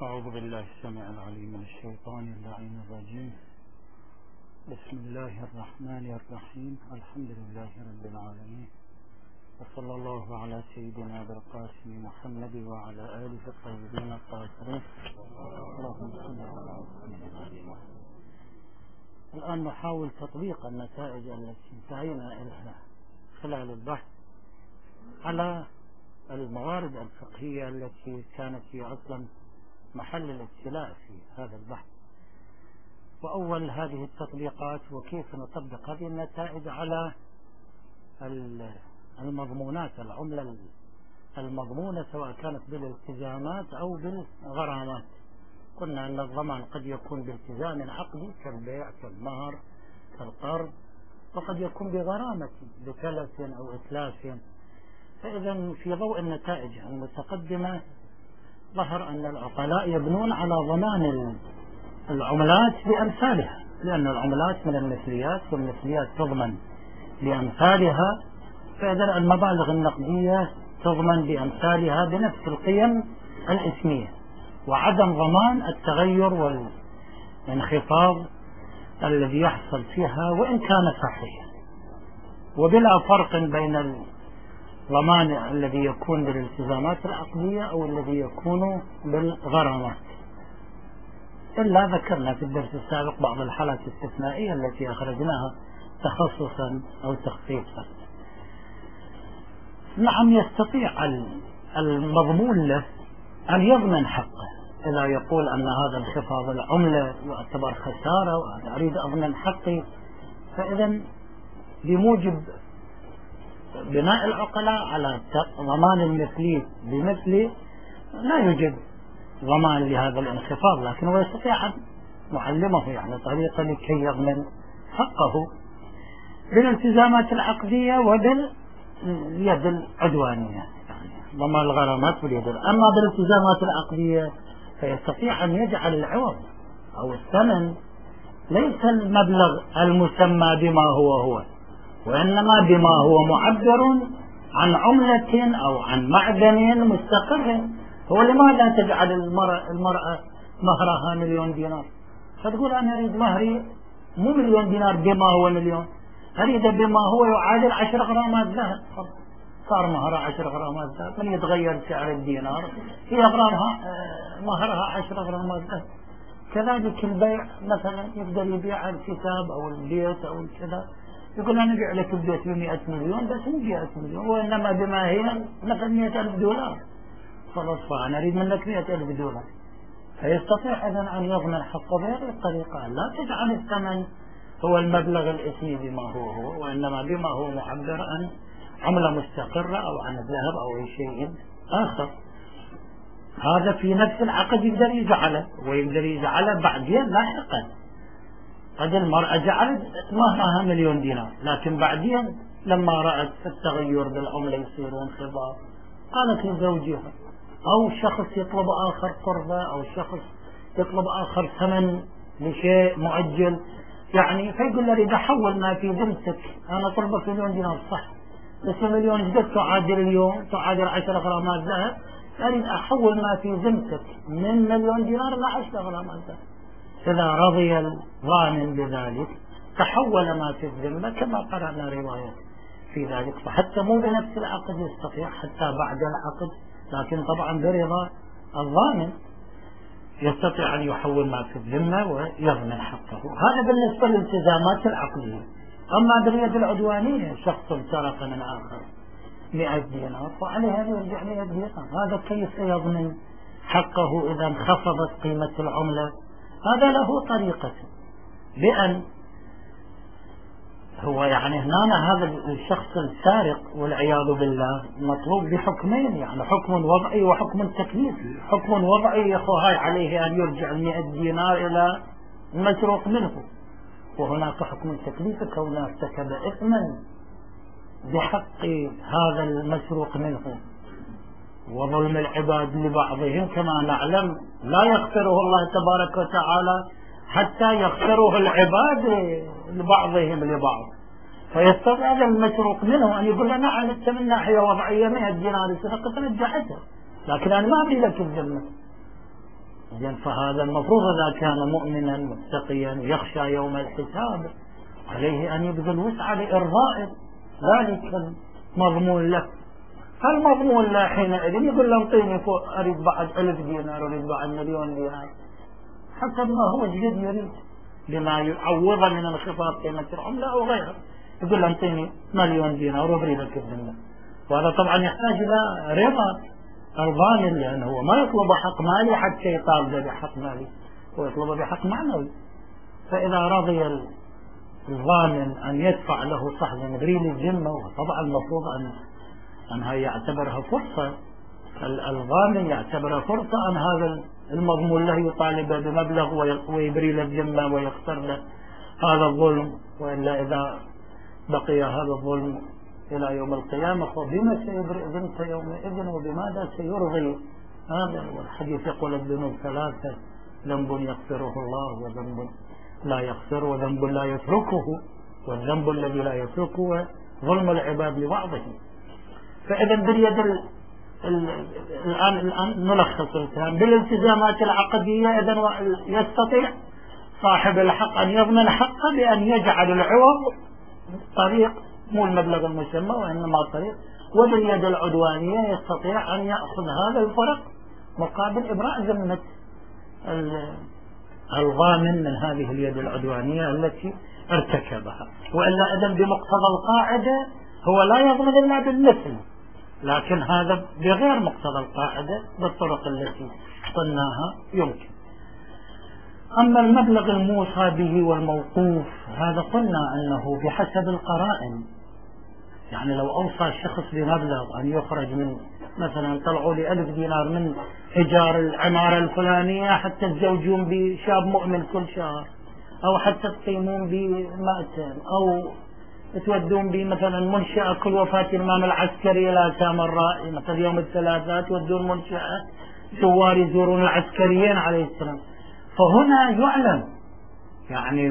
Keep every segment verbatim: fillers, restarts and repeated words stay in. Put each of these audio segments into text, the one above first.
أعوذ بالله السميع العليم من الشيطان اللعين الرجيم. بسم الله الرحمن الرحيم. الحمد لله رب العالمين، وصلى الله على سيدنا أبي القاسم محمد وعلى آله الطيبين الطاهرين. اللهم صل على محمد. الآن نحاول تطبيق النتائج التي انتهينا إليها خلال البحث على الموارد الفقهية التي كانت هي أصلا محل الابتلاء في هذا البحث. وأول هذه التطبيقات وكيف نطبق هذه النتائج على المضمونات، العملة المضمونة سواء كانت بالالتزامات أو بالغرامات. قلنا أن الضمان قد يكون بالتزام عقدي كالبيع كالمهر كالقرض، وقد يكون بغرامة بتلف أو إتلاف. فإذا في ضوء النتائج المتقدمة ظهر أن العقلاء يبنون على ضمان العملات بأمثالها، لأن العملات من المثليات والمثليات تضمن بأمثالها، فإذا المبالغ النقدية تضمن بأمثالها بنفس القيم الإسمية، وعدم ضمان التغير والانخفاض الذي يحصل فيها وإن كان صحيحا، وبلا فرق بين الضمان الذي يكون بالالتزامات العقدية أو الذي يكون بالغرامات. إلا ذكرنا في الدرس السابق بعض الحالات الاستثنائية التي أخرجناها تخصصا أو تخصيصا. نعم، يستطيع المضمون له أن يضمن حقه إذا يقول أن هذا انخفاض العملة يعتبر خسارة وأنا أريد أضمن حقي، فإذا بموجب بناء العقلاء على ضمان المثلي بمثلي لا يوجد ضمان لهذا الانخفاض، لكن هو يستطيع أن نعلمه يعني طريقة لكي يضمن حقه بالالتزامات العقدية وباليد العدوانية، يعني ضمان الغرامات باليد. أما بالالتزامات العقدية فيستطيع أن يجعل العوض أو الثمن ليس المبلغ المسمى بما هو هو، وإنما بما هو معبر عن عملة أو عن معدن مستقر. هو لماذا تجعل المرأة, المرأة مهرها مليون دينار؟ فتقول أنا أريد مهري مو مليون دينار بما هو مليون، أريد بما هو يعادل عشر غرامات ذهب. صار مهرها عشر غرامات ذهب، من يتغير سعر الدينار هي غرامها مهرها عشر غرامات ذهب. كذلك البيع مثلا يقدر يبيع الكتاب أو البيت أو كذا، يقول أنا أبيع لك البيت بمئة مليون، بس مو مئة مليون، وإنما بما هي مثلا مئة ألف دولار، خلاص فأنا أريد منك مئة ألف دولار. فيستطيع إذن أن يضمن حقه بهذه الطريقة، لا تجعل الثمن هو المبلغ الاسمي بما هو هو، وإنما بما هو معبر عن عملة مستقرة أو عن الذهب أو أي شيء آخر. هذا في نفس العقد يقدر يجعله، ويقدر يجعله بعدين لاحقا. قد المرأة جعلت مهرها مليون دينار، لكن بعدين لما رأت التغير بالعملة يصير انخفاض قالت لزوجها، أو شخص يطلب آخر قرضة، أو شخص يطلب آخر ثمن لشيء مؤجل، يعني فيقول له إذا حول ما في ذمتك، أنا طلبك مليون دينار صح، بس المليون جدد تعادل اليوم تعادل عشر غرامات ذهب، أريد أحول ما في ذمتك من مليون دينار إلى عشر غرامات ذهب. إذا رضي الضامن بذلك تحول ما في الذمة كما قرأنا رواية في ذلك. فحتى مو بنفس العقد يستطيع، حتى بعد العقد، لكن طبعا برضا الضامن يستطيع أن يحول ما في الذمة ويضمن حقه. هذا بالنسبة للالتزامات العقدية. أما باليد العدوانية، شخص سرق من آخر مئة دينار وعليه أن يرجع مئة دينار، هذا كيف يضمن حقه إذا انخفضت قيمة العملة؟ هذا له طريقة، بأن هو يعني هنا هذا الشخص السارق والعياذ بالله مطلوب بحكمين، يعني حكم وضعي وحكم تكليفي. حكم وضعي يا أخو هاي عليه أن يرجع المئة دينار إلى المسروق منه، وهناك حكم تكليفي كونه ارتكب إثما بحق هذا المسروق منه، وظلم العباد لبعضهم كما نعلم لا يغفره الله تبارك وتعالى حتى يغفره العباد لبعضهم لبعض. فيستطيع هذا المسروق منه أن يقول أنا عالجت من ناحية وضعية مئة دينار سرقة رجعتها، لكن أنا ما أبي لك الذمة، إذن فهذا المفروض إذا كان مؤمنا متقيا يخشى يوم الحساب عليه أن يبذل وسعى لإرضاء ذلك المضمون له. فالمضمون له حينئذ يقول له انطيني فوق أريد بعد ألف دينار أريد بعد مليون دينار حسب ما هو جديد يريد بما يعوض من انخفاض قيمة العملة أو غيره. يقول له انطيني مليون دينار وأريد لك الذمة، وهذا طبعا يحتاج إلى رضا الضامن، لأنه هو ما يطلب حق مالي حتى يطالب بحق مالي، هو يطلب بحق معنوي. فإذا رضي الضامن أن يدفع له صحب مبريل الذمة، وطبعا المفروض أن أنها يعتبرها فرصة، الضامن يعتبرها فرصة أن هذا المضمون له يطالب بمبلغ ويبريل الذمة ويختار له هذا الظلم، وإلا إذا بقي هذا الظلم إلى يوم القيامة فبما سيبرئ ذمته يومئذ وبماذا سيرضي. هذا والحديث يقول الذنوب ثلاثة: ذنب يغفره الله، وذنب لا يغفر، وذنب لا يتركه، والذنب الذي لا يتركه ظلم العباد لبعضهم. فإذا باليد ال... ال... الآن الآن نلخص الكلام بالالتزامات العقدية. إذا يستطيع صاحب الحق أن يضمن حقه بأن يجعل العوض طريق مو المبلغ المسمى وإنما طريق، وباليد العدوانية يستطيع أن يأخذ هذا الفرق مقابل إبراء ذمة الضامن من هذه اليد العدوانية التي ارتكبها. وإلا إذن بمقتضى القاعدة هو لا يضمن إلا بالمثل، لكن هذا بغير مقتضى القاعدة بالطرق التي قلناها يمكن. أما المبلغ الموصى به والموقوف هذا قلنا أنه بحسب القرائن، يعني لو أوصى الشخص بمبلغ أن يخرج من مثلا طلعوا لي ألف دينار من إيجار العمارة الفلانية حتى تزوجون بشاب مؤمن كل شهر، أو حتى تقيمون بمأتم، أو تودون بمثلا منشأة كل وفاة الإمام العسكري إلى سامراء مثلا يوم الثلاثاء تودون منشأة زوار يزورون العسكريين عليه السلام. فهنا يعلم يعني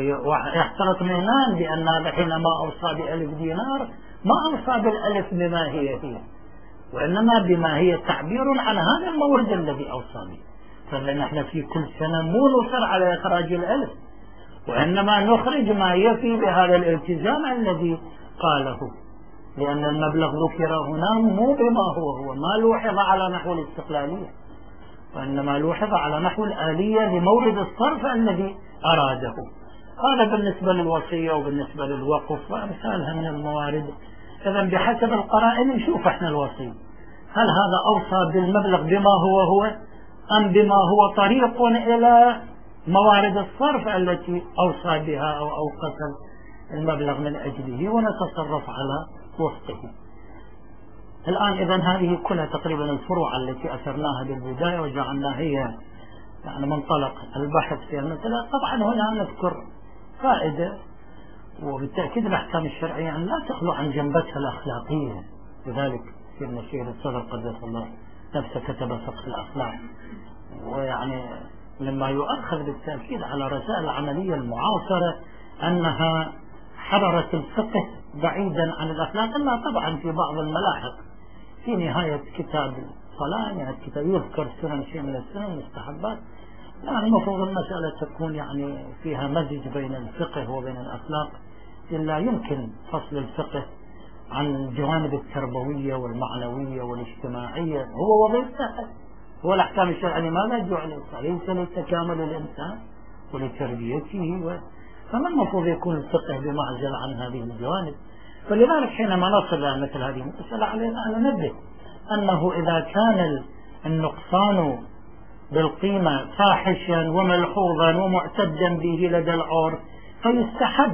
ويحترق الإيمان بأن هذا حينما أوصى بألف دينار ما أوصى بالألف بما هي هي، وإنما بما هي تعبير عن هذا المورد الذي أوصى به. فنحن في كل سنة مو نصر على إخراج الألف، وإنما نخرج ما يفي بهذا الالتزام الذي قاله، لأن المبلغ ذكر هنا مو بما هو هو ما لوحظ على نحو الاستقلالية، وإنما لوحظ على نحو الآلية لمورد الصرف الذي أراده. هذا بالنسبة للوصية وبالنسبة للوقف وأمثالها من الموارد. إذا بحسب القرائن نشوف احنا الوصي هل هذا أوصى بالمبلغ بما هو هو أم بما هو طريق إلى موارد الصرف التي أوصى بها أو أوقف المبلغ من أجله، ونتصرف على وفقه. الآن إذا هذه كلها تقريبا الفروع التي أثرناها بالبداية وجعلنا هي يعني منطلق البحث في المسألة. طبعا هنا نذكر فائدة، وبالتأكيد الأحكام الشرعية يعني لا تخلو عن جنبتها الأخلاقية، لذلك في الشيخ الصدر قدس الله نفسه كتب فقه الأخلاق، ويعني لما يؤخذ بالتأكيد على رسائل العملية المعاصرة أنها حررت الفقه بعيدا عن الأخلاق، إلا طبعا في بعض الملاحق في نهاية كتاب الصلاة، نهاية كتاب يذكر سنن شيء من السنن المستحبات. يعني المفروض المسألة تكون يعني فيها مزج بين الفقه وبين الأخلاق، إلا يمكن فصل الفقه عن الجوانب التربوية والمعنوية والاجتماعية، هو وظيفته هو الأحكام الشرعية ماذا جعل ليس لتكامل الإنسان ولتربيته و... فما المفروض يكون الفقه بمعزل عن هذه الجوانب. فلذلك حينما نصل إلى مثل هذه المسألة علينا أن ننبه أنه إذا كان النقصان بالقيمة فاحشا وملحوظا ومعتدا به لدى العرف فيستحب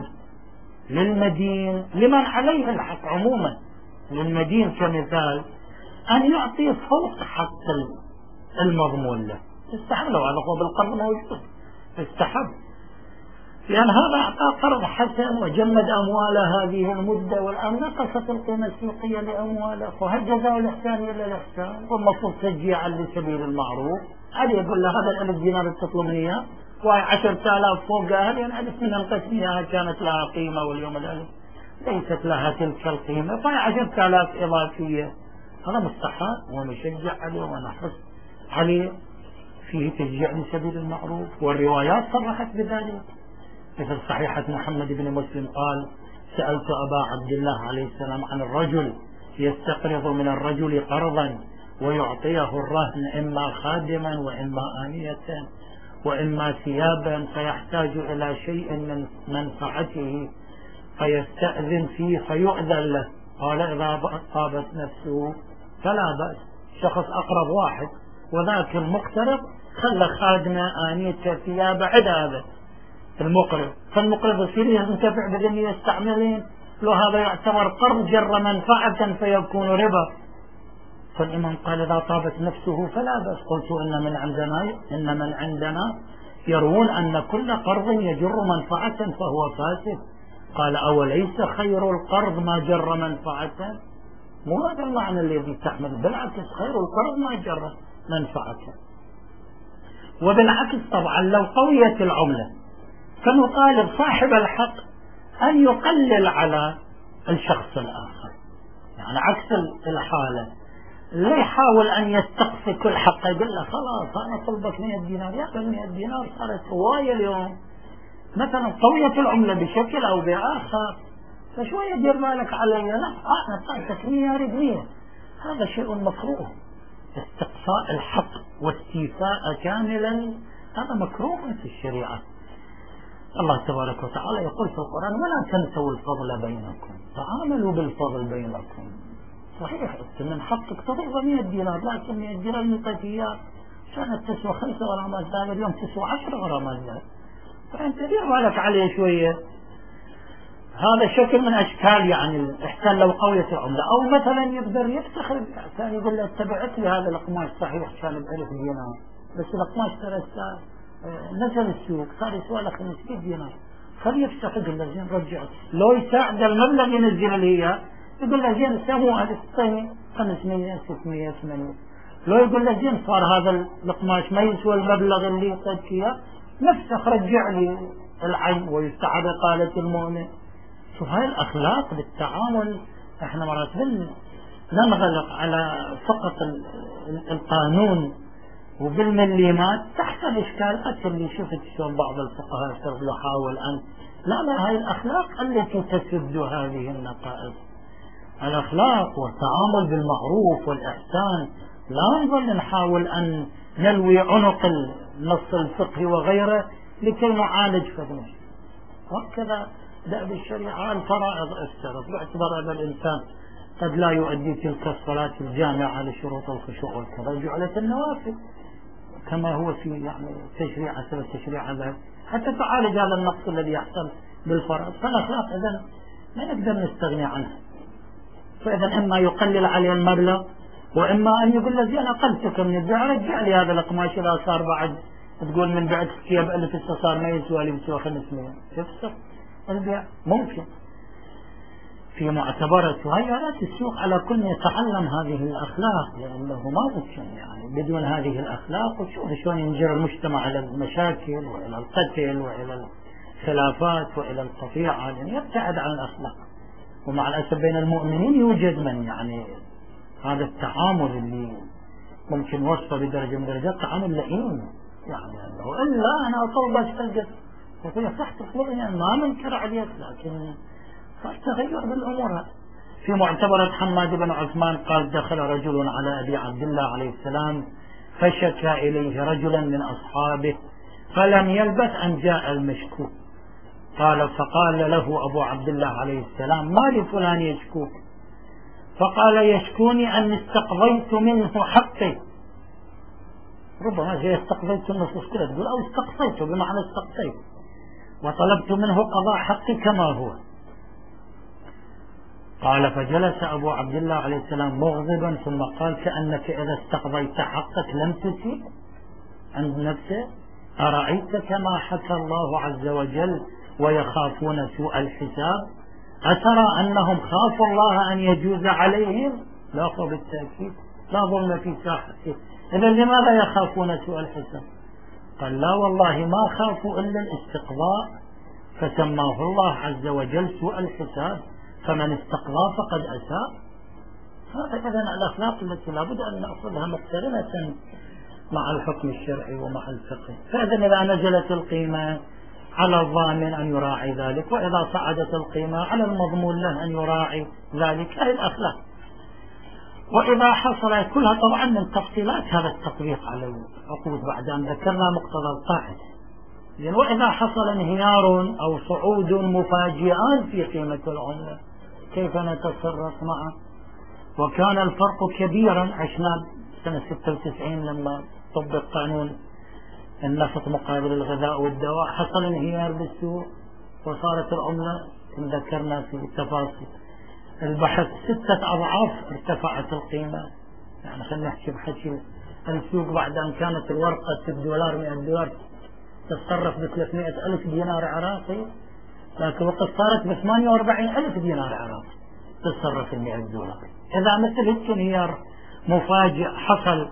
للمدين لمن عليه الحق عموما، للمدين كمثال أن يعطي فوق حق المضمون له، يستحب له هذا هو بالقرض موجود، يستحب لأن هذا أعطى قرض حسن وجمد أموال هذه المدة، والآن نقصت القيمة السوقية لأمواله، فهل جزاء الإحسان إلا الإحسان؟ والمفروض تشجيعا لسبيل المعروف. هل يقول له هذا الألف دينار تطلب مني وهي عشرة آلاف فوقها لأن ألف من القسمية كانت لها قيمة واليوم الألف ليست لها تلك القيمة، فهي عشرة آلاف إضافية. هذا مستحب ومشجع عليه ونحرص عليه فيه تشجيع لسبيل المعروف، والروايات صرحت بذلك. مثل صحيحة محمد بن مسلم قال: سألت أبا عبد الله عليه السلام عن الرجل يستقرض من الرجل قرضا ويعطيه الرهن إما خادما وإما آنية وإما ثيابا، فيحتاج إلى شيء من منفعته فيستأذن فيه فيؤذن له. قال: إذا طابت نفسه فلا بأس. شخص أقرب واحد وذاك المقترض خلى خادمة آنية ثياب عد هذا المقرض، فالمقرض يصير ينتفع بذن يستعملين لو هذا يعتبر قرض جر منفعة فيكون ربا. فالإمام قال: إذا طابت نفسه فلا بأس. قلت: إن من عندنا إن من عندنا يرون أن كل قرض يجر منفعة فهو فاسد. قال: أوليس خير القرض ما جر منفعة؟ مو هذا المعنى الذي تحمل، بالعكس خير القرض ما جر منفعة. وبالعكس طبعا لو قويت العملة فنطالب صاحب الحق أن يقلل على الشخص الآخر، يعني عكس الحالة. لا يحاول أن يستقصي كل حق، يقول له خلاص أنا طلبك مئة دينار، يا أخي مئة دينار صارت هواية اليوم، مثلا قوية العملة بشكل أو بآخر، فشوية دير بالك علي، لا أنا صارتك مئة أريد مئة. هذا شيء مكروه، استقصاء الحق واستيفاء كاملا هذا مكروه في الشريعة. الله تبارك وتعالى يقول في القرآن: ولا تنسوا الفضل بينكم، تعاملوا بالفضل بينكم. صحيح أنت من حقك تضرب مئة دينار، لكن مئة دينار نطيت إياه كانت تسوى خمسة غرامات ذهب، اليوم تسوى عشر غرامات ذهب، فأنت دير بالك عليه شوية. هذا شكل من أشكال يعني الإحسان لو قوية العملة. أو مثلا يقدر يفتخر كان يقول له: اتبعت لي هذا القماش صحيح كان بألف دينار، بس القماش ترى نزل السوق صار يسوى له خمسمئة دينار، فليفتخر يقول له: زين رجعت. لو يساعد المبلغ ينزل لي إياه يقول له: زين سموه هذا الصيني خمسمئة ستمئة ثمانمئة. لو يقول له: زين صار هذا القماش ما يسوى المبلغ اللي يعطيك إياه، نفسك رجع لي العين ويستعاد قالة المؤمن. شوف هاي الأخلاق بالتعامل. احنا مرات ننغلق على فقط القانون وبالمليمات تحت الإشكال. أكثر اللي شفت شلون بعض الفقهاء يحاول أن لا لا هاي الأخلاق التي تسد هذه النقائص. الأخلاق والتعامل بالمعروف والإحسان، لا نظل نحاول أن نلوي عنق النص الفقهي وغيره لكي نعالج فضله. وهكذا دأب الشريعة. الفرائض اشترط باعتبار أن الإنسان قد لا يؤدي تلك الصلاة الجامعة لشروط الخشوع والكذا، جعلت النوافل كما هو في يعني تشريع أسر التشريع هذا حتى تعالج هذا النقص الذي يحصل بالفرائض. فالأخلاق إذن ما نقدر نستغني عنها. فإذا إما يقلل عليه المبلغ، وإما أن يقول له: زين أقلتك من البيع، رجع لي هذا القماش إذا صار بعد تقول من بعد ثياب ألف صار ما يسوى لي بسوى خمسمئة، يفسر البيع. ممكن في معتبرات وهيئات السوق على كل يتعلم هذه الأخلاق، لأنه ما ممكن يعني بدون هذه الأخلاق. وشوف شلون ينجر المجتمع إلى المشاكل وإلى القتل وإلى الخلافات وإلى القطيعة، لأن يبتعد عن الأخلاق. ومع الأسف بين المؤمنين يوجد من يعني هذا التعامل اللي ممكن وصفه بدرجة من درجات تعامل لئيم، يعني أنه إلا أنا أطلبك تلقى وفي صح تطلبني، يعني ما منكر عليك، لكن صار تغير بالأمور. في معتبرة حماد بن عثمان قال: دخل رجل على أبي عبد الله عليه السلام فشكى إليه رجلا من أصحابه فلم يلبث أن جاء المشكو. قال: فقال له أبو عبد الله عليه السلام: ما لفلان يشكوك؟ فقال: يشكوني أن استقضيت منه حقي. ربما جاء استقضيت النصوص كلها تقول أو استقصيته بمعنى استقصيت، وطلبت منه قضاء حقي كما هو. قال: فجلس أبو عبد الله عليه السلام مغضبا ثم قال: كأنك إذا استقضيت حقك لم تسيء عند نفسه. أرأيت كما حكى الله عز وجل ويخافون سوء الحساب؟ أترى أنهم خافوا الله أن يجوز عليهم؟ لا، بالتأكيد لا ظلم في ساحته. إذا لماذا يخافون سوء الحساب؟ قال: لا والله ما خافوا إلا الاستقضاء، فسماه الله عز وجل سوء الحساب، فمن استقضى فقد أساء. هذا إذن الأخلاق التي لابد أن نأخذها مقترنة مع الحكم الشرعي ومع الفقه. فإذا إذا نزلت القيمة على الضامن أن يراعي ذلك، وإذا صعدت القيمة على المضمون له أن يراعي ذلك. هذه الأخلاق. وإذا حصل كلها طبعا من تفصيلات هذا التطبيق على العقود بعد أن ذكرنا مقتضى القاعدة. وإذا حصل انهيار أو صعود مفاجئان في قيمة العملة كيف نتصرف معه؟ وكان الفرق كبيرا. عشنا سنة ستة وتسعين لما طبق قانون النفط مقابل الغذاء والدواء، حصل انهيار بالسوق وصارت العملة ذكرنا في التفاصيل البحث ستة أضعاف ارتفعت القيمة. يعني خلينا نحكي بحكي السوق بعد أن كانت الورقة ستة دولار مئة دولار تتصرف ب ثلاثمئة ألف دينار عراقي، لكن وقت صارت ب ثمانية وأربعين ألف دينار عراقي تتصرف ب مئة دولار. إذا مثل هيك انهيار مفاجئ حصل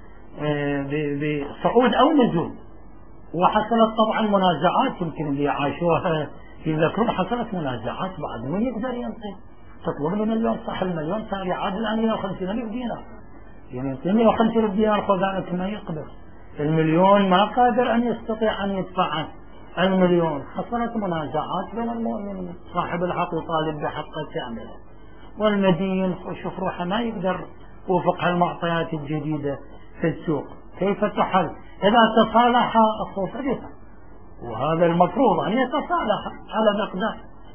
بصعود أو نزول، وحصلت طبعا منازعات يمكن اللي عاشوها يذكرون، حصلت منازعات بعد من يقدر ينطي تطلب لي مليون، صح المليون صار يعادل الآن مئة وخمسين ألف دينار، يعني مئة وخمسين ألف دينار خزانة ما يقدر، المليون ما قادر أن يستطيع أن يدفع المليون. حصلت منازعات بين المؤمنين، صاحب الحق يطالب بحقه كاملا، والمدين وشوف روحه ما يقدر وفق المعطيات الجديدة في السوق. كيف تحل؟ إذا تصالح الصوت بها، وهذا المفروض أن يتصالح على مقدار.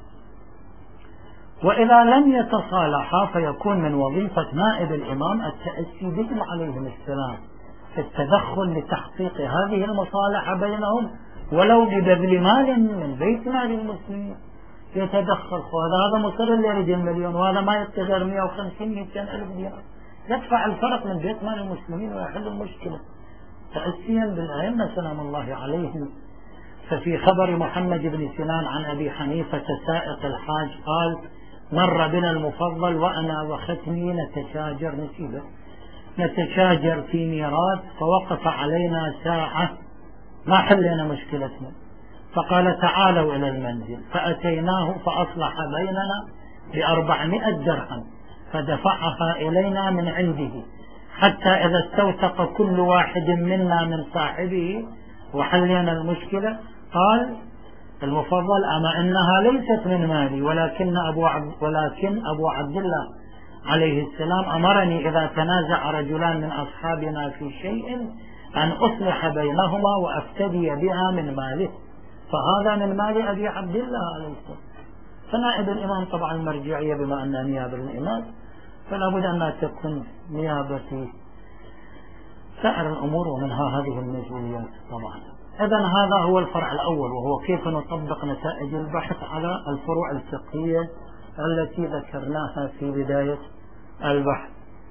وإذا لم يتصالحا فيكون من وظيفة نائب الإمام التأسي بهم عليهم السلام في التدخل لتحقيق هذه المصالحة بينهم، ولو ببذل مال من بيت مال المسلمين يتدخل. وهذا مصر اللي يريد المليون وهذا ما يقدر مئة وخمسين مئتين ألف دينار، يدفع الفرق من بيت مال المسلمين ويحل المشكلة تأسيا بالأئمة سلام الله عليهم. ففي خبر محمد بن سنان عن أبي حنيفة سائق الحاج قال: مر بنا المفضل وأنا وختمي نتشاجر نسيبه نتشاجر في ميراث، فوقف علينا ساعة ما حلنا مشكلتنا، فقال: تعالوا إلى المنزل. فأتيناه فأصلح بيننا بأربعمائة درهم، فدفعها إلينا من عنده، حتى إذا استوثق كل واحد منا من صاحبه وحلنا المشكلة قال المفضل: أما إنها ليست من مالي، ولكن أبو عبد, ولكن أبو عبد الله عليه السلام أمرني إذا تنازع رجلان من أصحابنا في شيء أن أصلح بينهما وأفتدي بها من ماله، فهذا من مال أبي عبد الله عليه السلام. فنائب الإمام طبعا المرجعية بما أنها نيابة الإمام فلا بد أن تكون نيابة في سائر الأمور ومنها هذه المسؤوليات طبعا. إذن هذا هو الفرع الأول، وهو كيف نطبق نتائج البحث على الفروع الفقهية التي ذكرناها في بداية البحث.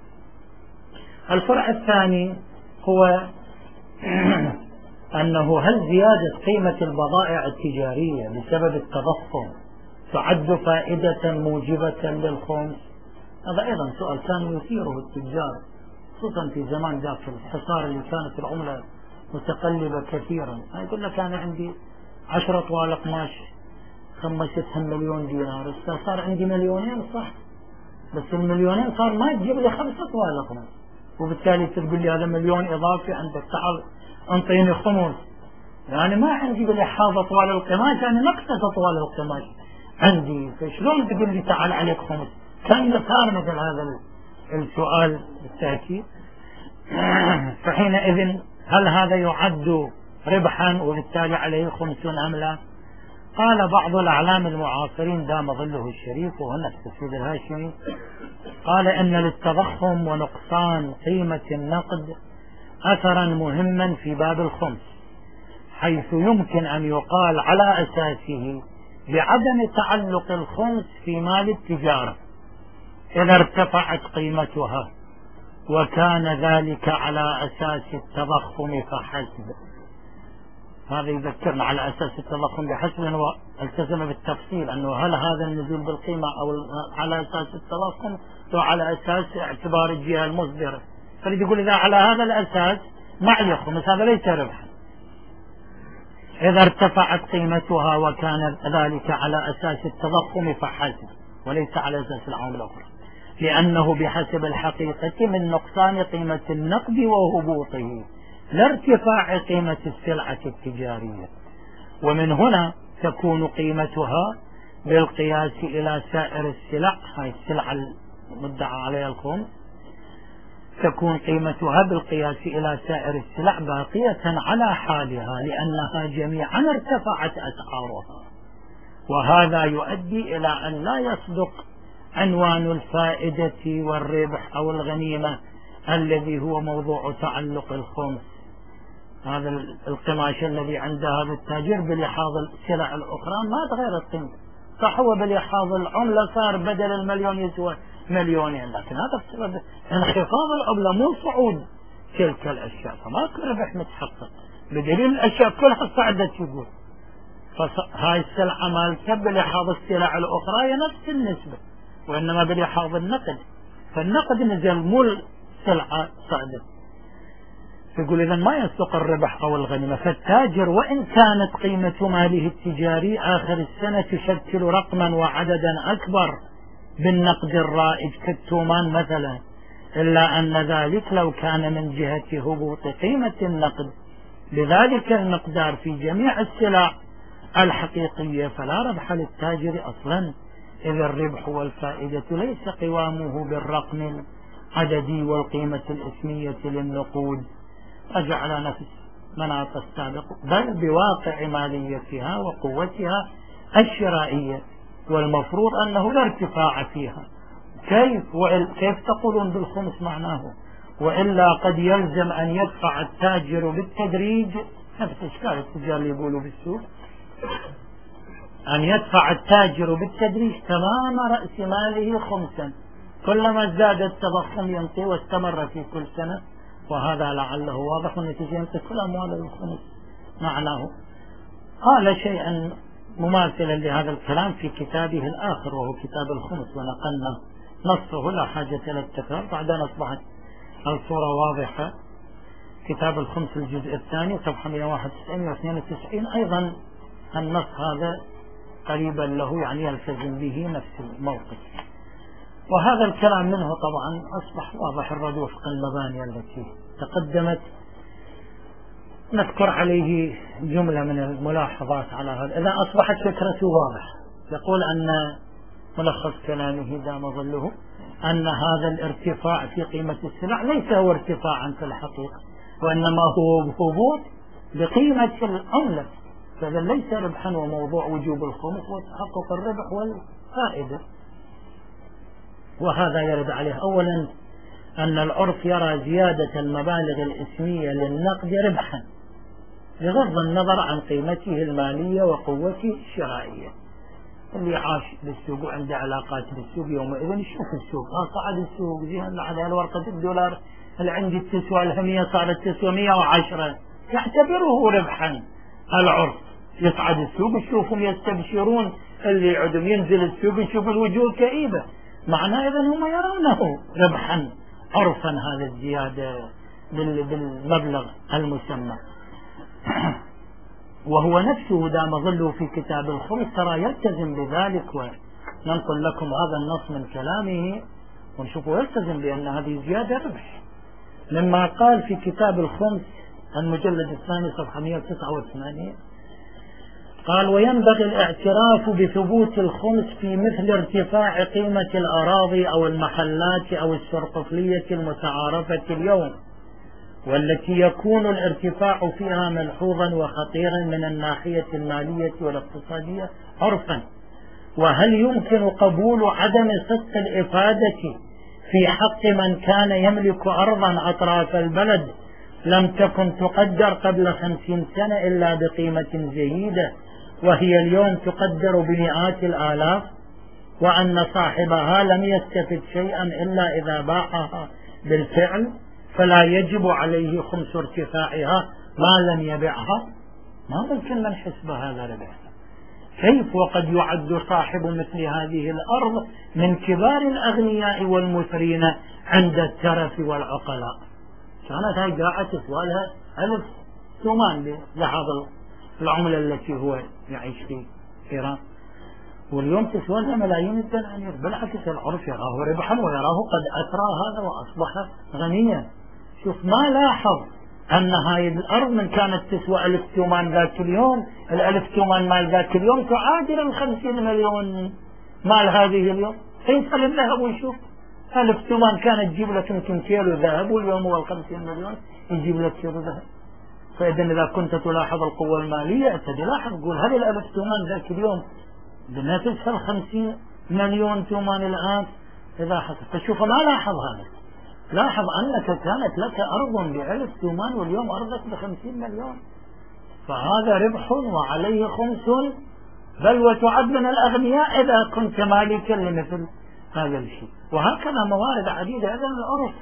الفرع الثاني هو أنه هل زيادة قيمة البضائع التجارية بسبب التضخم تعد فائدة موجبة للخمس؟ هذا أيضا سؤال كان يثيره التجار خصوصا في زمان ذاك الحصار اللي كانت العملة متقلبة كثيرا. يقول لك أنا عندي عشرة طوال قماش خمستهم مليون دينار، صار عندي مليونين صح، بس المليونين صار ما تجيب لي خمسة طوال قماش، وبالتالي تقول لي هذا مليون إضافي عندك تعال انطيني خمس، يعني ما عندي بالإحاظة طوال القماش، يعني نقصة طوال القماش عندي، فشلون تقول لي تعال عليك خمس؟ كان يثار مثل هذا السؤال بالتأكيد. فحينئذ هل هذا يعد ربحا وبالتالي عليه خمسون أم لا؟ قال بعض الأعلام المعاصرين دام ظله الشريف وهنا السيد الهاشمي قال إن للتضخم ونقصان قيمة النقد أثرا مهما في باب الخمس، حيث يمكن أن يقال على أساسه بعدم تعلق الخمس في مال التجارة إذا ارتفعت قيمتها، وكان ذلك على أساس التضخم فحسب. هذا يذكرنا على أساس التضخم بحسب، أنه التزم بالتفصيل أنه هل هذا النزول بالقيمة أو على أساس التضخم أو على أساس اعتبار الجهة المصدرة. فلذي يقول إذا على هذا الأساس ما عليه خمس، هذا ليس ربحا إذا ارتفعت قيمتها، وكان ذلك على أساس التضخم فحسب وليس على أساس العوامل الأخرى، لأنه بحسب الحقيقة من نقصان قيمة النقد وهبوطه لارتفاع قيمة السلعة التجارية، ومن هنا تكون قيمتها بالقياس إلى سائر السلع. هاي السلعة المدعى عليها الخمس تكون قيمتها بالقياس إلى سائر السلع باقية على حالها، لأنها جميعا ارتفعت أسعارها. وهذا يؤدي إلى أن لا يصدق عنوان الفائدة والربح أو الغنيمة الذي هو موضوع تعلق الخمس. هذا القماش الذي عند هذا التاجر بلحاظ السلع الأخرى ما تغيرت قيمته، صح، هو بلحاظ العملة صار بدل المليون يسوى مليونين، لكن هذا بسبب انخفاض العملة مو صعود تلك الأشياء، فما كان ربح متحقق، بدليل الأشياء كلها صعدت. يقول هاي السلعة مالتها بلحاظ السلع الأخرى هي نفس النسبة، وإنما بلحاظ النقد، فالنقد نزل مو السلعة صعدت. يقول إذن ما يصدق الربح أو الغنيمة. فالتاجر وإن كانت قيمة ماله التجاري آخر السنة تشكل رقما وعددا أكبر بالنقد الرائج كالتومان مثلا، إلا أن ذلك لو كان من جهة هبوط قيمة النقد بذلك المقدار في جميع السلع الحقيقية فلا ربح للتاجر أصلا، إذ الربح والفائدة ليس قوامه بالرقم العددي والقيمة الاسمية للنقود أجعل نفس مناط السابق، بل بواقع ماليتها وقوتها الشرائية، والمفروض أنه لا ارتفاع فيها. كيف كيف تقولون بالخمس معناه؟ وإلا قد يلزم أن يدفع التاجر بالتدريج، نفس إشكال التجار اللي يقولوا بالسوق، أن يدفع التاجر بالتدريج تمام رأس ماله خمسا، كلما ازداد التضخم ينطي واستمر في كل سنة، وهذا لعله واضح، والنتيجة ينطي كل أموال الخمس معناه. قال شيئا مماثلا لهذا الكلام في كتابه الآخر وهو كتاب الخمس، ونقلنا نصه لا حاجة إلى التكرار، بعدين أصبحت الصورة واضحة. كتاب الخمس الجزء الثاني صفحة مئة وواحد وتسعين واثنين وتسعين، أيضا النص هذا قريبا له، يعني يلتزم به نفس الموقف. وهذا الكلام منه طبعا أصبح واضح الرد وفق المباني التي تقدمت. نذكر عليه جملة من الملاحظات على هذا. إذا أصبحت فكرته واضحة، يقول أن ملخص كلامه دام ظله أن هذا الارتفاع في قيمة السلع ليس هو ارتفاعا في الحقيقة، وإنما هو هبوط بقيمة العملة، فإذا ليس ربحا، وموضوع وجوب الخمس وتحقق الربح والفائدة. وهذا يرد عليه أولا أن العرف يرى زيادة المبالغ الإسمية للنقد ربحا بغض النظر عن قيمته المالية وقوته الشرائية. اللي عاش بالسوق وعنده علاقات بالسوق يومئذ يشوف السوق، ها صعد السوق زين على الورقة الدولار اللي عندي تسوى لها مية صارت تسوى مية وعشرة، يعتبره ربحا. العرف يصعد السوق يشوفهم يستبشرون، اللي يعدم ينزل السوق يشوف الوجوه كئيبة، معناه إذن هم يرونه ربحا عرفا هذا الزيادة بالمبلغ المسمى. وهو نفسه دام ظله في كتاب الخمس ترى يلتزم بذلك، وننقل لكم هذا النص من كلامه ونشوفه يلتزم بأن هذه زيادة ربح، لما قال في كتاب الخمس المجلد الثاني صفحة مئة وتسعة وثمانين قال: وينبغي الاعتراف بثبوت الخمس في مثل ارتفاع قيمة الأراضي أو المحلات أو السرقفلية المتعارفة اليوم، والتي يكون الارتفاع فيها ملحوظا وخطيرا من الناحية المالية والاقتصادية عرفا. وهل يمكن قبول عدم صدق الإفادة في حق من كان يملك أرضا أطراف البلد لم تكن تقدر قبل خمسين سنة إلا بقيمة زهيدة، وهي اليوم تقدر بمئات الآلاف، وأن صاحبها لم يستفد شيئا إلا إذا باعها بالفعل، فلا يجب عليه خمس ارتفاعها ما لم يبعها؟ ما ممكن من حسب هذا ربح. كيف وقد يعد صاحب مثل هذه الأرض من كبار الأغنياء والمثرين عند الترف والعقلاء؟ كانت هاي قاعة تسوى لها ألف ثمان لهذا العملة التي هو يعيش في إيران، واليوم تسوى لها ملايين الدنانير. بالعكس العرف يراه ربحا ويراه قد أثرى هذا وأصبح غنيا. شوف ما لاحظ أن هاي الأرض من كانت تسوى ألف تومان ذاك اليوم، الألف تومان مال ذاك اليوم تعادل الخمسين مليون مال هذه اليوم. فيسأل الذهب ويشوف ألف تومان كانت تجيب لك يمكن كيلو ذهب، واليوم هو الخمسين مليون يجيب لك كيلو ذهب. فإذا إذا كنت تلاحظ القوة المالية تلاحظ تقول هذه الألف تومان ذاك اليوم بنفسها الخمسين مليون تومان الآن. إذا حصل تشوف ما لاحظ هذا، لاحظ أنك كانت لك أرض بألف تومان واليوم أرضك بخمسين مليون، فهذا ربح وعليه خمس، بل وتعد من الأغنياء إذا كنت مالكا لمثل هذا الشيء. وهكذا موارد عديدة إذا العرف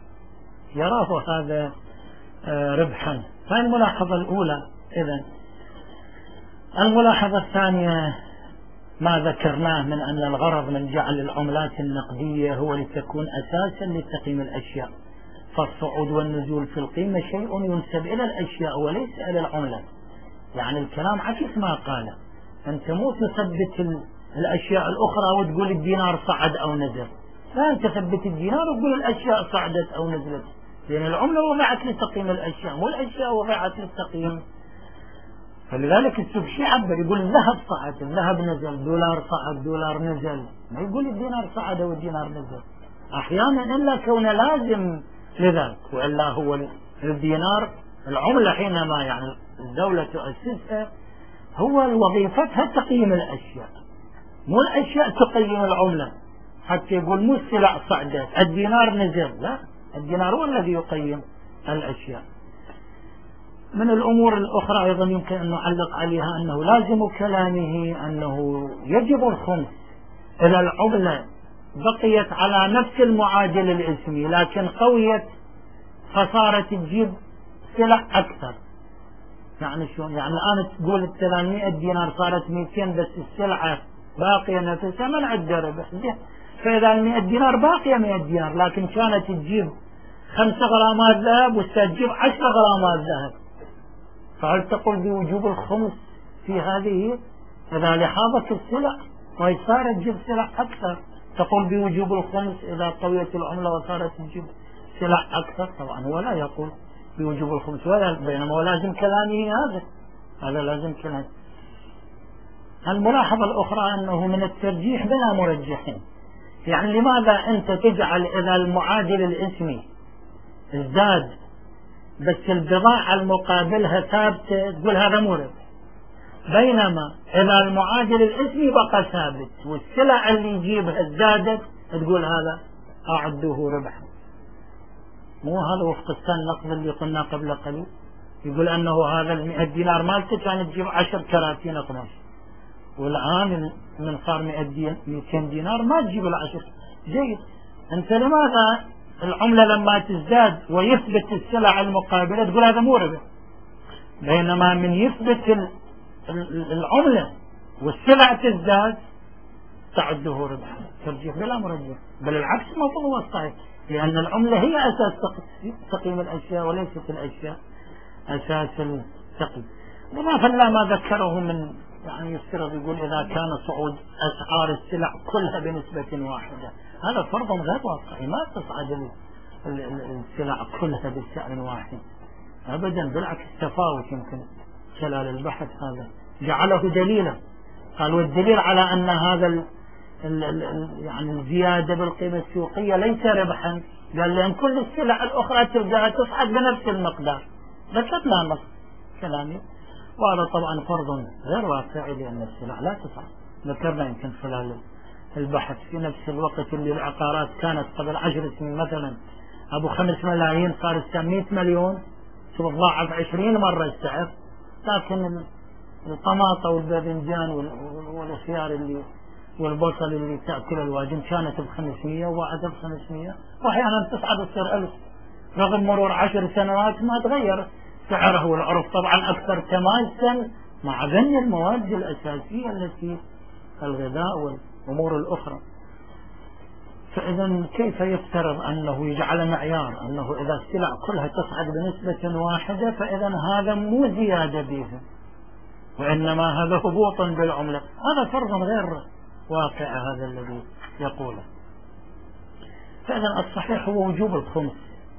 يراه هذا ربحا. فالملاحظة الأولى. إذن الملاحظة الثانية ما ذكرناه من أن الغرض من جعل العملات النقدية هو لتكون أساسا لتقييم الأشياء، فالصعود والنزول في القيمة شيء ينسب إلى الأشياء وليس إلى العملات. يعني الكلام عكس ما قال، أنت مو تثبت الأشياء الأخرى وتقول الدينار صعد أو نزل، لا، أنت تثبت الدينار وتقول الأشياء صعدت أو نزلت، لأن العملة وضعت لتقييم الأشياء مو الأشياء وضعت للتقييم. فلذلك السبشي عبر يقول الذهب صعد، الذهب نزل، دولار صعد، دولار نزل، ما يقول الدينار صعد والدينار نزل أحيانا إلا كون لازم لذلك، وإلا هو الدينار العملة حينما يعني الدولة تؤسسها هو وظيفتها تقييم الأشياء، مو الأشياء تقيم العملة. حتى يقول مو السلع صعدت الدينار نزل، لا، الدينار هو الذي يقيم الأشياء. من الأمور الأخرى أيضا يمكن أن نعلق عليها أنه لازم كلامه أنه يجب الخمس إلى العملة بقيت على نفس المعادل الاسمي لكن قويت فصارت تجيب سلع أكثر. يعني شو يعني الآن تقول ثلاثمائة دينار صارت مئتين بس السلعة باقية نفسها من عد ربح. فإذا المئة دينار باقية مئة دينار لكن كانت تجيب خمسة غرامات ذهب وستجيب عشرة غرامات ذهب، فهل تقول بوجوب الخمس في هذه؟ إذا لحاظت السلع وصارت تجيب سلع أكثر تقول بوجوب الخمس إذا قويت العملة وصارت تجيب سلع أكثر؟ طبعا هو لا يقول بوجوب الخمس، ولا بينما هو لازم كلامه هذا هذا لازم كلامه. الملاحظة الأخرى أنه من الترجيح بلا مرجحين. يعني لماذا أنت تجعل إذا المعادل الاسمي ازداد بس البضاعة المقابلها ثابتة تقول هذا مو ربح، بينما إذا المعادل الاسمي بقى ثابت والسلع اللي يجيبها ازدادت تقول هذا أعده ربحا؟ مو هذا وفق النقد اللي قلنا قبل قليل؟ يقول أنه هذا المئة دينار مالته كانت تجيب عشر كراتين اثناش، والآن من صار مئتين دينار ما تجيب العشر. جيد، أنت لماذا العملة لما تزداد ويثبت السلع المقابلة تقول هذا مو ربح، بينما من يثبت العملة والسلع تزداد تعده ربحا؟ ترجيح بلا مرجح، بل العكس المفروض هو الصحيح، لأن العملة هي أساس تقييم الأشياء وليست الأشياء أساس التقييم. وما فلا ما ذكره من يعني يفترض يقول إذا كان صعود أسعار السلع كلها بنسبة واحدة، هذا فرض غير واقعي، ما تصعد السلع كلها بسعر واحد أبدا، بالعكس تفاوت يمكن خلال البحث. هذا جعله دليلا، قال والدليل على أن هذا ال ال ال يعني الزيادة بالقيمة السوقية ليس ربحا، قال لأن كل السلع الأخرى تلقاها تصعد بنفس المقدار. ذكرنا نص كلامي، وهذا طبعا فرض غير واقعي لأن السلع لا تصعد. ذكرنا يمكن خلال البحث في نفس الوقت اللي العقارات كانت قبل عشر سنين مثلا أبو خمس ملايين صار السعر مئة مليون، تضاعف عشرين مرة السعر، لكن الطماطة والباذنجان والخيار اللي والبصل اللي تأكل الواجن كانت بخمسمية وبعدها بخمسمية، وأحيانا تصعد تصير ألف رغم مرور عشر سنوات ما تغير سعره. والعرف طبعا أكثر تماسا مع بني المواد الأساسية التي الغذاء والأمور الأخرى. فإذا كيف يفترض أنه يجعل معيار أنه إذا السلع كلها تصعد بنسبة واحدة فإذا هذا مو زيادة بها وإنما هذا هبوط بالعملة؟ هذا فرض غير واقع هذا الذي يقوله. فإذا الصحيح هو وجوب الخمس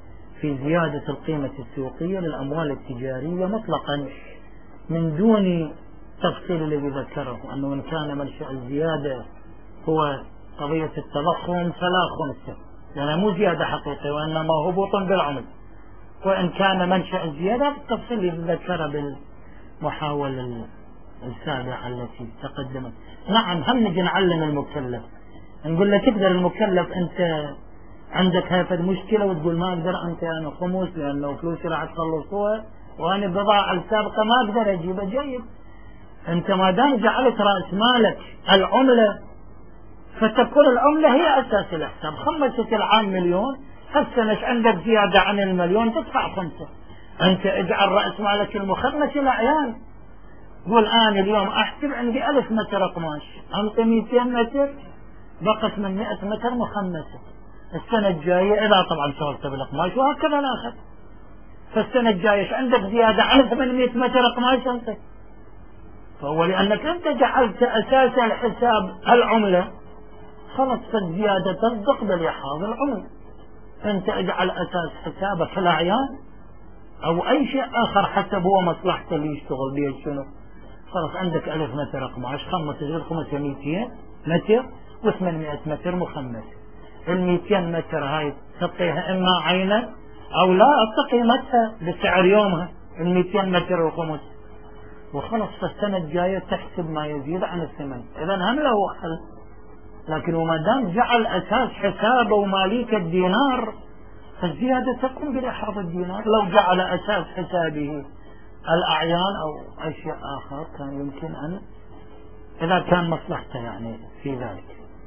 في زيادة القيمة السوقية للأموال التجارية مطلقا من دون تفصيل الذي ذكره، أنه إن كان منشأ الزيادة هو قضية التضخم فلا خمسة، لأنها مو زيادة حقيقية وإنما هبوط بالعمل. وإن كان منشأ الزيادة بالتفصيل الذي ذكره بالمحاولة السابعة التي تقدمت. نعم، هم نجي نعلم المكلف، نقول له تقدر المكلف أنت عندك هذه المشكلة وتقول ما أقدر أنت أنا خمس لأنه فلوسي راح تخلصوها وأنا بضاعة السابقة ما أقدر أجيبها. جيد، أنت ما دام جعلت رأس مالك العملة فتكون العملة هي أساس الحساب. خمسة العام مليون، هالسنة عندك زيادة عن المليون تدفع خمسة. أنت اجعل رأس مالك المخمس الأعيان. قول أنا اليوم أحسب عندي ألف متر قماش، أنطي مئتين متر، بقت من مئة متر مخمسة. السنة الجاية إذا طبعا شغلت بالقماش وهكذا الآخر، فالسنة الجاية عندك زيادة عن ثمانمئة متر قماش أنت. فهو لأنك أنت جعلت أساس الحساب العملة، خلص الزيادة تصدق باليحاظ العملة. أنت اجعل أساس حسابك الأعيان أو أي شيء آخر حسب هو مصلحته اللي يشتغل بيه شنو. خلص عندك ألف متر قماش، خمسة غير خمسة مئتين متر وثمانمئة متر مخمسة. المئتين متر هاي تعطيها إما عينة أو لا أعطي قيمتها بسعر يومها المئتين متر وخمس، وخلص في السنة الجاية تحسب ما يزيد عن الثمن. إذا هم له حل، لكن وما دام جعل أساس حسابه وماليك الدينار فالزيادة تكون بلحاظ الدينار. لو جعل أساس حسابه الأعيان أو أشياء آخر كان يمكن أن إذا كان مصلحته يعني في ذلك.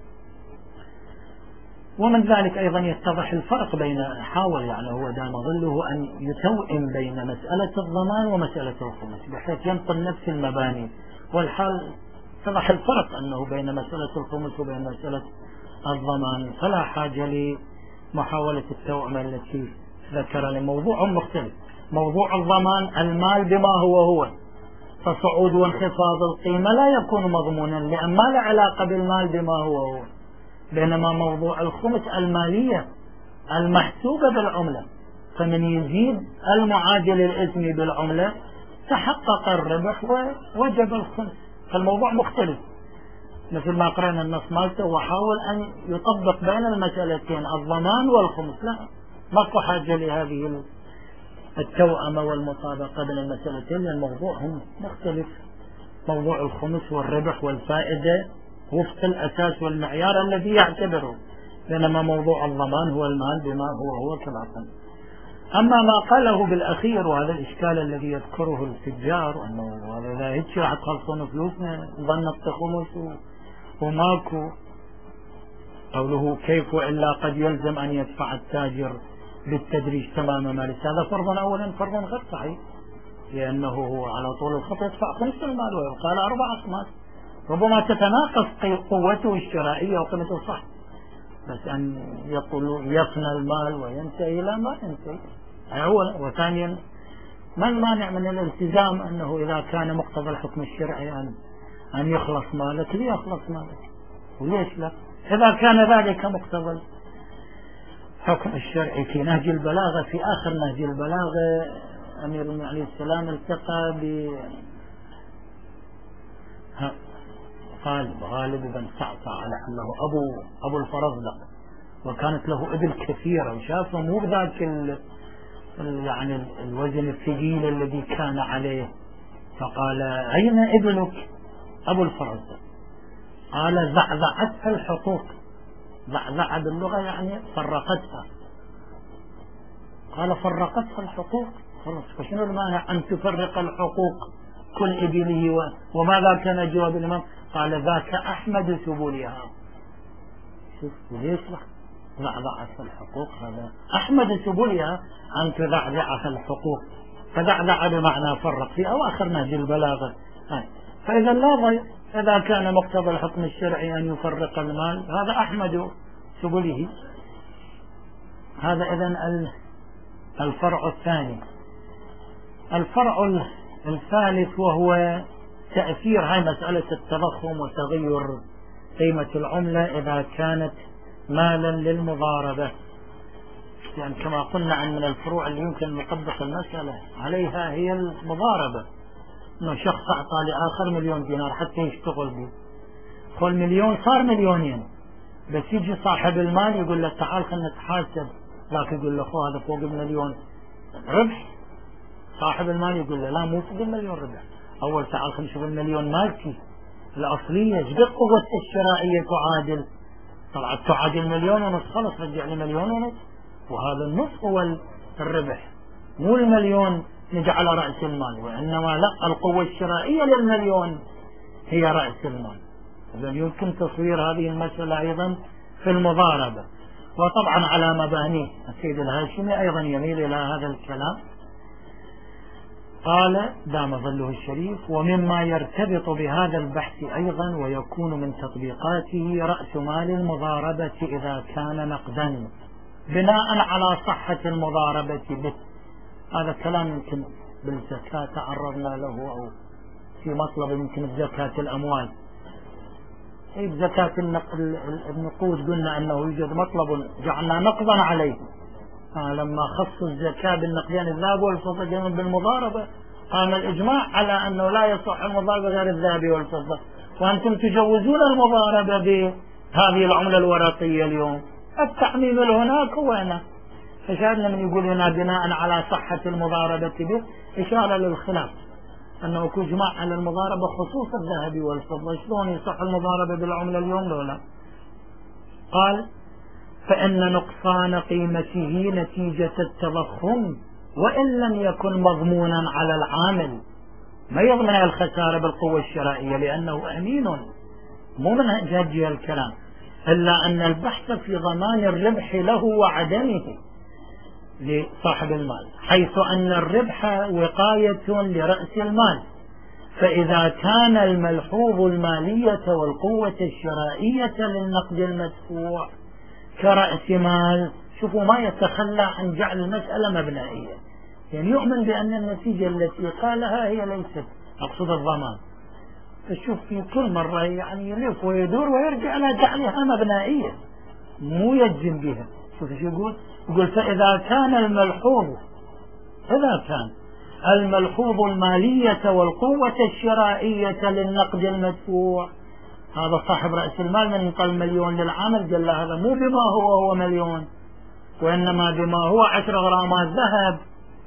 ومن ذلك أيضا يتضح الفرق بين، حاول يعني هو دام ظله أن يتوئم بين مسألة الضمان ومسألة الخمس بحيث ينقل نفس المباني، والحال اتضح الفرق أنه بين مسألة الخمس وبين مسألة الضمان، فلا حاجة لمحاولة التوأمة التي ذكر لموضوع مختلف. موضوع الضمان المال بما هو هو، فصعود وانخفاض القيمة لا يكون مضمونا لأن ما له علاقة بالمال بما هو هو، بينما موضوع الخمس المالية المحسوبة بالعملة، فمن يزيد المعادل الاسمي بالعملة تحقق الربح ووجب الخمس. فالموضوع مختلف، مثل ما قرأنا النص مالته وحاول أن يطبق بين المسألتين الضمان والخمس. لا، ماكو حاجة لهذه التوأمة والمطابقة بين المسألتين لأن الموضوع هم مختلف. موضوع الخمس والربح والفائدة وفق الأساس والمعيار الذي يعتبره، بينما موضوع الضمان هو المال بما هو هو كما قلنا. أما ما قاله بالأخير وهذا الإشكال الذي يذكره التجار أنه هذا لا هيك راح تخلصون فلوسنا ظنت خمس وماكو، قوله كيف وإلا قد يلزم أن يدفع التاجر بالتدريج تمام مال، هذا فرضا أولا فرضا غير صحيح، لأنه هو على طول الخط يدفع خمس المال ويبقى له أربع أخماس، ربما تتناقص قوته الشرائية وقيمته صح، بس أن يقولوا يفنى المال وينتهي لا ما ينتهي. أولا، وثانيا ما المانع من الالتزام أنه إذا كان مقتضى الحكم الشرعي أن أن يخلص مالك ليخلص مالك، وليش لا؟ إذا كان ذلك مقتضى الحكم الشرعي. في نهج البلاغة، في آخر نهج البلاغة، أمير المؤمنين عليه السلام التقى ب غالب غالب بن صعصع لعله أبو أبو الفرزدق، وكانت له إبل كثيرة وشافه مو بذاك ال... يعني الوزن الثقيل الذي كان عليه، فقال أين إبلك أبو الفرزدق؟ قال ذعذعتها الحقوق. ذعذع باللغة يعني فرقتها. قال فرقتها الحقوق، خلاص فشنو المانع أن تفرق الحقوق كل إبله؟ وماذا كان جواب الإمام؟ قال ذاك أحمد سبولها. شوف ليش ذعذعت الحقوق، هذا أحمد سبولها أن تذعذعها الحقوق، فذعذع بمعنى فرق في أواخر نهج البلاغة. فإذا لا ضير، إذا كان مقتضى الحكم الشرعي أن يفرق المال هذا أحمد سبله. هذا إذن الفرع الثاني. الفرع الثالث وهو تأثير هاي مسألة التضخم وتغير قيمة العملة إذا كانت مالا للمضاربة. يعني كما قلنا عن من الفروع اللي يمكن نطبق المسألة عليها هي المضاربة، انه شخص اعطى لاخر مليون دينار حتى يشتغل به، فالمليون صار مليونين، بس يجي صاحب المال يقول له تعال خلنا نتحاسب، لكن يقول له اخو هذا فوق المليون ربح. صاحب المال يقول له لا مو فوق المليون ربح، اول تعال خلينا نشوف المليون مالتي الاصليه ايش قد قوتها الشرائيه تعادل، طلعت تعادل مليون ونص، خلص رجع لي مليون ونص، وهذا النص هو الربح، مو المليون نجعل رأس المال، وإنما لا، القوة الشرائية للمليون هي رأس المال. إذا يمكن تصوير هذه المسألة أيضا في المضاربة. وطبعا على مبانيه السيد الهاشمي أيضا يميل إلى هذا الكلام. قال دام ظله الشريف: ومما يرتبط بهذا البحث أيضا ويكون من تطبيقاته رأس مال المضاربة إذا كان نقدا بناء على صحة المضاربة به. هذا كلام يمكن بالزكاة تعرضنا له، أو في مطلب يمكن بزكاة الأموال. أي بزكاة النقود قلنا أنه يوجد مطلب جعلنا نقضا عليه، لما خصوا الزكاة بالنقدين الذهب والفضة جميعا بالمضاربة قام الإجماع على أنه لا يصح المضاربة غير الذهب والفضة، وأنتم تجوزون المضاربة بهذه العملة الورقية اليوم. التعميم هناك وهنا، فشاهدنا من يقول هنا بناء على صحة المضاربة به إشارة للخلاف، أنه يكون إجماع على المضاربة خصوص الذهب والفضة، شلون يصح المضاربة بالعملة اليوم لولا؟ قال: فإن نقصان قيمته نتيجة التضخم وإن لم يكن مضمونا على العامل، ما يضمن الخسارة بالقوة الشرائية لأنه أمين، مو من جهة الكلام، إلا أن البحث في ضمان الربح له وعدمه لصاحب المال، حيث أن الربح وقاية لرأس المال، فإذا كان الملحوظ المالية والقوة الشرائية للنقد المدفوع كرأس مال، شوفوا ما يتخلى عن جعل المسألة مبنائية، يعني يؤمن بأن النتيجة التي قالها هي ليست أقصد الضمان، فشوف في كل مرة يعني يلف ويدور ويرجع إلى جعلها مبنائية مو يجزم بها. شوف شو يقول؟ يقول: فإذا كان الملحوظ إذا كان الملحوظ المالية والقوة الشرائية للنقد المدفوع، هذا صاحب رأس المال من ينطل مليون للعامل قال له هذا مو بما هو هو مليون، وإنما بما هو عشر غرامات ذهب.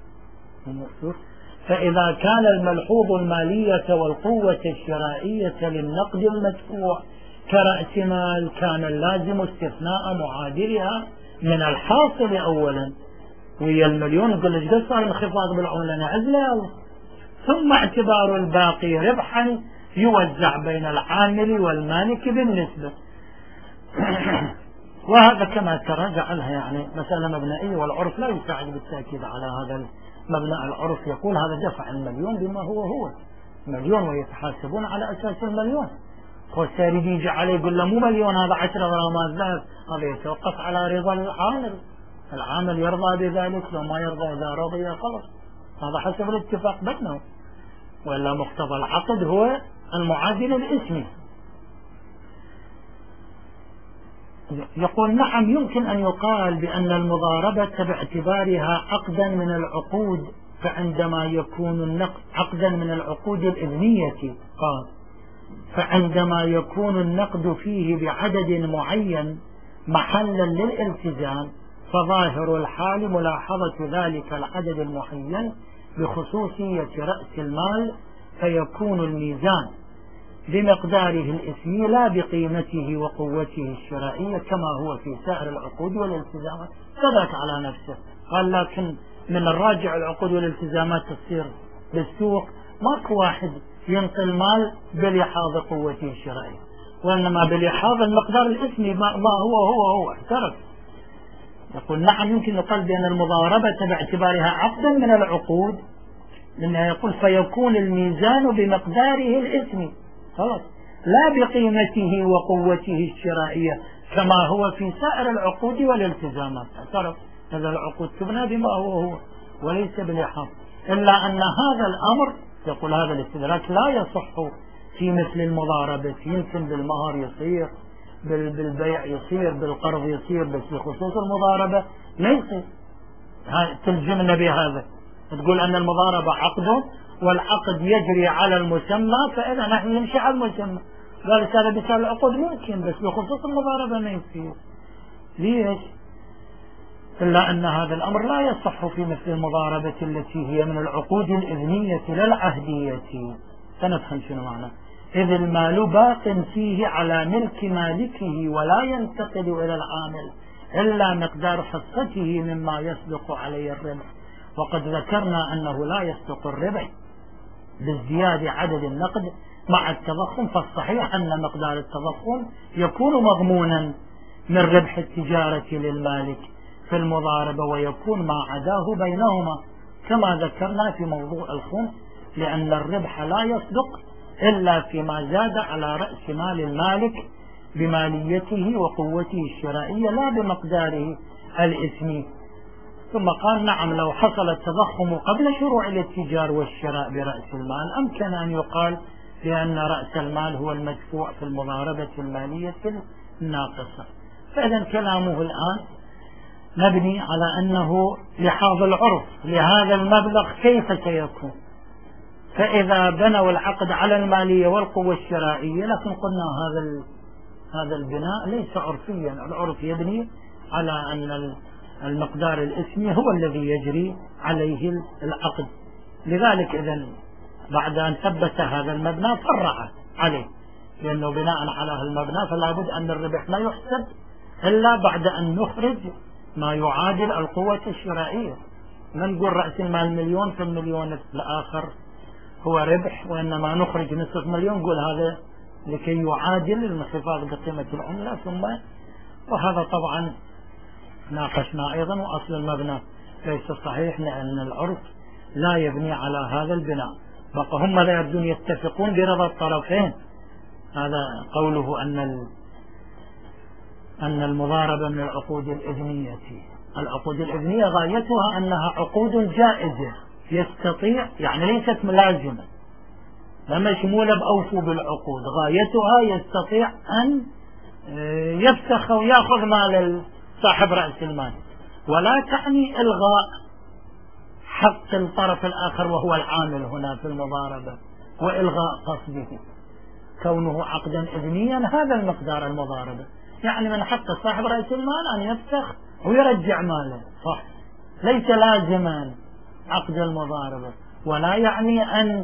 فإذا كان الملحوظ المالية والقوة الشرائية للنقد المدفوع كرأس مال، كان اللازم استثناء معادلها من الحاصل أولا، ويا المليون يقول لك قد صار انخفاض بالعملة نعزله، ثم اعتبار الباقي ربحا يوزع بين العامل والمالك بالنسبة. وهذا كما ترى جعلها يعني مسألة مبنائية، والعرف لا يساعد بالتأكيد على هذا المبنى. العرف يقول هذا دفع المليون بما هو هو مليون ويتحاسبون على أساس المليون، والسارد يجي عليه يقول له مو مليون هذا عشرة غرامات ذهب، هذا يتوقف على رضا العامل، العامل يرضى بذلك، لو ما يرضى إذا رضي خلص، هذا حسب الاتفاق بينهم، وإلا مقتضى العقد هو المعادل الاسمي. يقول: نعم يمكن أن يقال بأن المضاربة باعتبارها عقدا من العقود، فعندما يكون النقد عقدا من العقود الإذنية قال فعندما يكون النقد فيه بعدد معين محلا للالتزام، فظاهر الحال ملاحظة ذلك العدد المعين بخصوصية رأس المال، فيكون الميزان بمقداره الاسمي لا بقيمته وقوته الشرائية كما هو في سائر العقود والالتزامات. كذلك على نفسه قال: لكن من الراجع العقود والالتزامات تصير بالسوق ماكو واحد ينقل مال بلحاظ قوته الشرائية، وإنما بلحاظ المقدار الاسمي ما هو هو هو اعترف. يقول: نعم يمكن يقال بأن المضاربة باعتبارها عقدا من العقود، لأنه يقول فيكون الميزان بمقداره الاسمي خلاص لا بقيمته وقوته الشرائية كما هو في سائر العقود والالتزامات. اعترف هذا العقود تبنى بما هو هو وليس بلحاظ، إلا أن هذا الأمر يقول هذا الاستدراك لا يصح في مثل المضاربة، يمكن بالمهر يصير بالبيع يصير، بالقرض يصير، بس بخصوص المضاربة ما يصير. تلزمنا بهذا، تقول أن المضاربة عقد والعقد يجري على المسمى، فإذا نحن نمشي على المسمى. ذلك هذا بسال العقود ممكن، بس بخصوص المضاربة ما يصير. ليش؟ إلا أن هذا الأمر لا يصح في مثل المضاربة التي هي من العقود الإذنية لا العهدية. سنفهم شنو معنى. إذ المال باق فيه على ملك مالكه ولا ينتقل إلى العامل إلا مقدار حصته مما يصدق عليه الربح. وقد ذكرنا أنه لا يصدق الربح بالزيادة عدد النقد مع التضخم، فالصحيح أن مقدار التضخم يكون مضمونا من ربح التجارة للمالك في المضاربة، ويكون ما عداه بينهما كما ذكرنا في موضوع الخمس، لأن الربح لا يصدق إلا فيما زاد على رأس مال المالك بماليته وقوته الشرائية لا بمقداره الإثمي. ثم قال نعم لو حصل التضخم قبل شروع الاتجار والشراء برأس المال أمكن أن يقال بأن رأس المال هو المدفوع في المضاربة المالية الناقصة. فإذا كلامه الآن مبني على أنه لحاظ العرف لهذا المبلغ كيف سيكون. فإذا بنوا العقد على المالية والقوة الشرائية، لكن قلنا هذا هذا البناء ليس عرفيا، العرف يبني على أن المقدار الإثمي هو الذي يجري عليه العقد. لذلك إذن بعد أن ثبت هذا المبنى فرع عليه، لأنه بناء على هذا المبنى فلا بد أن الربح لا يحسب إلا بعد أن نخرج ما يعادل القوة الشرائية. ما نقول رأس المال مليون في المليون الآخر هو ربح، وإنما نخرج نصف مليون نقول هذا لكي يعادل الانخفاض بقيمة العملة. ثم وهذا طبعا ناقشنا أيضا، وأصل المبنى ليس صحيح لأن العرف لا يبني على هذا البناء. بقى هم لا يبدون يتفقون برضا الطرفين. هذا قوله أن أن المضاربة من العقود الإذنية. العقود الإذنية غايتها أنها عقود جائزة يستطيع، يعني ليست ملازمة لا مشمولة بأوفوا بالعقود، غايتها يستطيع أن يفسخ ويأخذ مال صاحب رأس المال، ولا تعني إلغاء حق الطرف الآخر وهو العامل هنا في المضاربة وإلغاء قصده. كونه عقدا إذنيا هذا المقدار المضاربة، يعني من حق صاحب رأس المال أن يفسخ ويرجع ماله، صح، ليس لازما عقد المضاربة. ولا يعني أن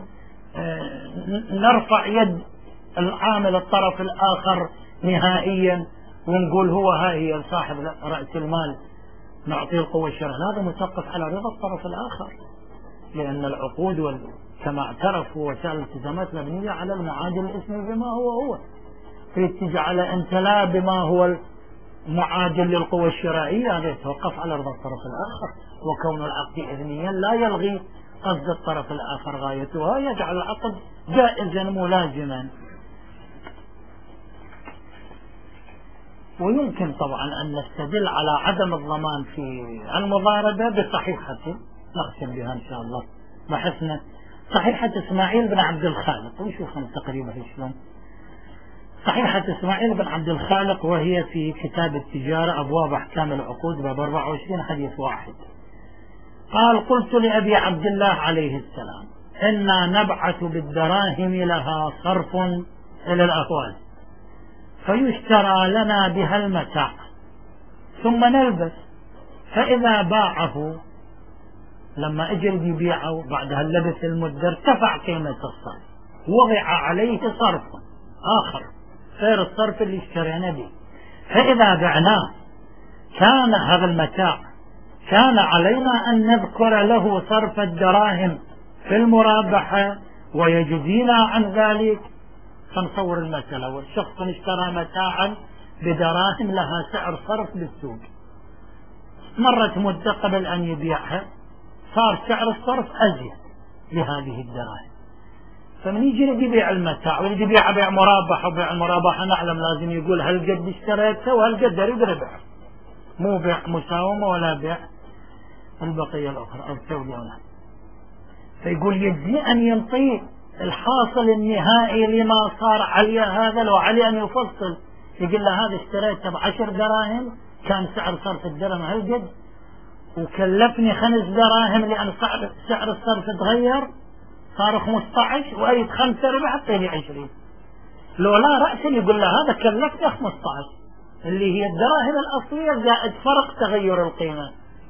نرفع يد العامل الطرف الآخر نهائيا ونقول هو هاي صاحب رأس المال نعطيه القوة الشرعية، هذا متوقف على رضا الطرف الآخر، لأن العقود كما اعترفوا وسائل الالتزامات مبنية على المعادل الاسمي بما هو هو، فيتجعل أنت لا بما هو معادل للقوة الشرائية، هذا يتوقف على رضا الطرف الآخر. وكون العقد إذنيا لا يلغي قصد الطرف الآخر، غايتها يجعل العقد جائزا ملازما. ويمكن طبعا أن نستدل على عدم الضمان في المضاربة بصحيحة نختم بها إن شاء الله بحثنا، صحيحة إسماعيل بن عبد الخالق، ونشوفهم تقريبا شلون. صحيحة إسماعيل بن عبد الخالق وهي في كتاب التجارة أبواب أحكام العقود باب أربعة وعشرين حديث واحد. قال قلت لأبي عبد الله عليه السلام إنا نبعث بالدراهم لها صرف إلى الأهوال فيشترى لنا بها المتاع ثم نلبس، فإذا باعه لما أجل يبيعه بعد هاللبس المدة ارتفع قيمة الصرف، وضع عليه صرف آخر غير الصرف اللي اشترينا به، فإذا بعناه كان هذا المتاع كان علينا أن نذكر له صرف الدراهم في المرابحة ويجزينا عن ذلك. فنصور المسألة، والشخص اشترى متاعا بدراهم لها سعر صرف بالسوق، مرت مدة قبل أن يبيعها صار سعر الصرف أزيد لهذه الدراهم، فمن يجي يبيع المتاع ويجي يبيع بيع مرابحة، وبيع المرابحة نعلم لازم يقول هل قد اشتريتها وهل قد أريد ربح، مو بيع مساومة ولا بيع البقية الأخرى أو تسوي. فيقول يجزي أن ينطي الحاصل النهائي لما صار عليه هذا، لو عليه أن يفصل يقول له هذا اشتريته بعشر دراهم، كان سعر صرف الدرهم هالقد، وكلفني خمس دراهم لأن سعر الصرف تغير صار خمسة عشر، وأيد خمسة ربع أعطيني عشرين. لو لا رأسا يقول له هذا كلفني خمسة عشر اللي هي الدراهم الأصلية زائد فرق تغير القيمة.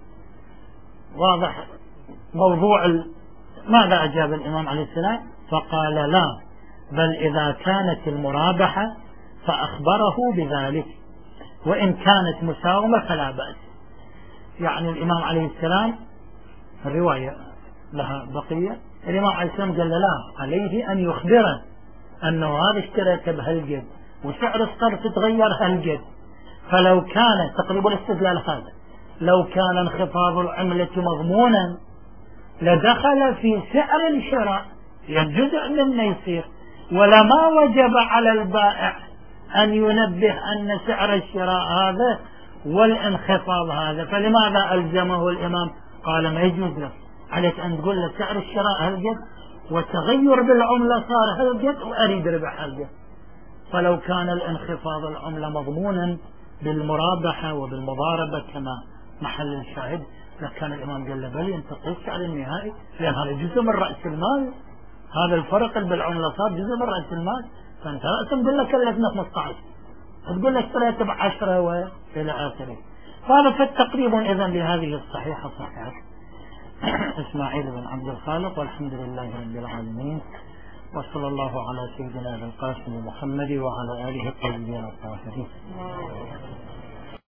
واضح موضوع ال... ماذا أجاب الإمام عليه السلام؟ فقال لا، بل إذا كانت المرابحة فأخبره بذلك، وإن كانت مساومة فلا بأس. يعني الإمام عليه السلام الرواية لها بقية، الإمام عليه السلام قال لا، عليه أن يخبره أنه هذا اشتريته بهالقد وسعر الصرف تغير هالقد. فلو كان تقريب الاستدلال هذا، لو كان انخفاض العملة مضمونا لدخل في سعر الشراء، جزء منه يصير، ولما وجب على البائع أن ينبه أن سعر الشراء هذا والانخفاض هذا. فلماذا ألزمه الإمام؟ قال ما يجوز له، عليك أن تقول له سعر الشراء هالقد وتغير بالعملة صار هالقد وأريد ربح هالقد. فلو كان الانخفاض العملة مضمونا بالمرابحة وبالمضاربة كما محل الشاهد لكان الإمام قال له بل أنت تقول السعر النهائي، لأن هذا جزء من رأس المال، هذا الفرق بالعملة صار جزء من رأس المال، فأنت رأسا تقول لك كلفنا خمسة عشر، تقول لك اشتريت بعشرة وإلى آخره. فهذا فالتقريب إذن لهذه الصحيحة صحيحة. إسماعيل بن عبد الخالق، والحمد لله رب العالمين، وصلى الله على سيدنا القاسم محمد وعلى آله الطيبين الطاهرين.